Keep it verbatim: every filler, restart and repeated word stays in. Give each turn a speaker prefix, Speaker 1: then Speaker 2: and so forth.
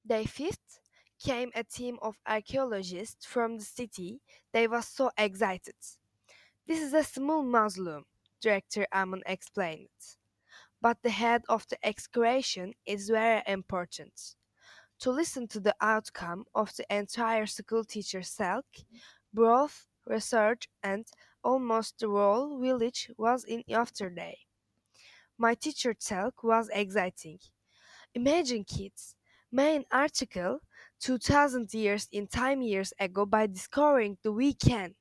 Speaker 1: Day fifth came a team of archaeologists from the city. They was so excited. This is a small mausoleum, Director Amon explained. But the head of the excavation is very important. To listen to the outcome of the entire school teacher Selk, both research and almost the whole village was in yesterday. My teacher Selk was exciting. Imagine kids, main article two thousand years in time years ago by discovering the weekend.